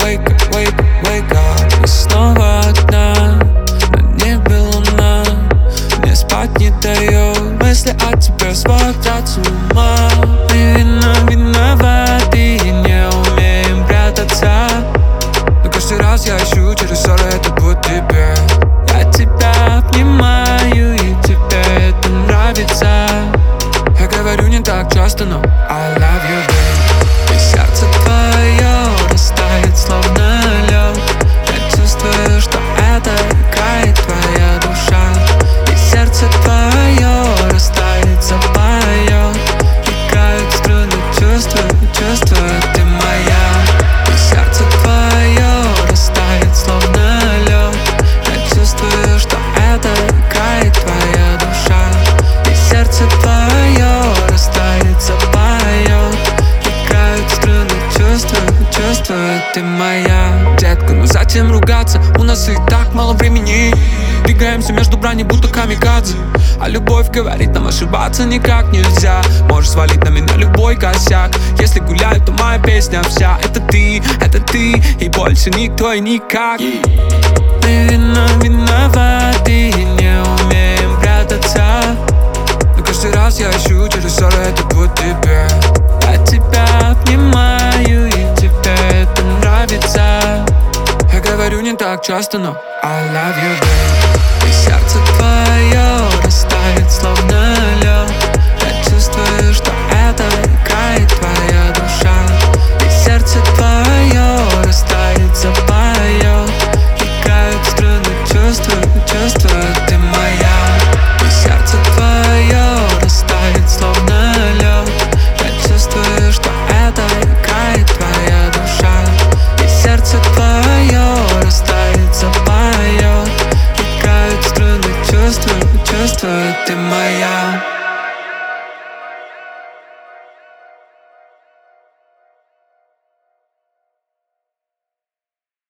wake up, wake up, wake up. И снова одна, на небе луна. Мне спать не дает мысли о тебе, сводят с ума. Мы виноваты и не умеем прятаться. Но каждый раз я ищу через ссоры этот путь тебе. Я тебя обнимаю, и тебе это нравится. Я говорю не так часто, но I love you, babe. И сердце твое растает, словно лед. Я чувствую, что это играет твоя душа. И сердце твое растает, запоет. Играют струны, чувствую, чувствую, ты моя. И сердце твое растает, словно лед. Я чувствую, что это играет твоя душа. И сердце твое растает, запоет. Играют струны, чувствую, чувствую, ты моя. Детка, ну зачем ругаться? У нас и так мало времени. Двигаемся между брани, будто камикадзе. А любовь говорит, нам ошибаться никак нельзя. Можешь свалить на меня любой косяк. Если гуляю, то моя песня вся. Это ты, и больше никто и никак. Мы виноваты и не умеем прятаться. Но каждый раз я ищу через ссоры этот путь тебе. Я тебя обнимаю, и тебе это нравится. Я говорю не так часто, но I love you, babe. И сердце твое растает, словно лед. Я чувствую, что это играет твоя душа. И сердце твое растает, запоет. Играют струны, чувствую, чувствую, ты моя. И сердце твое растает, словно лед. Я чувствую, что это играет твоя душа. И сердце твое растает, запоет. Играют струны, чувствую, чувствую, ты моя.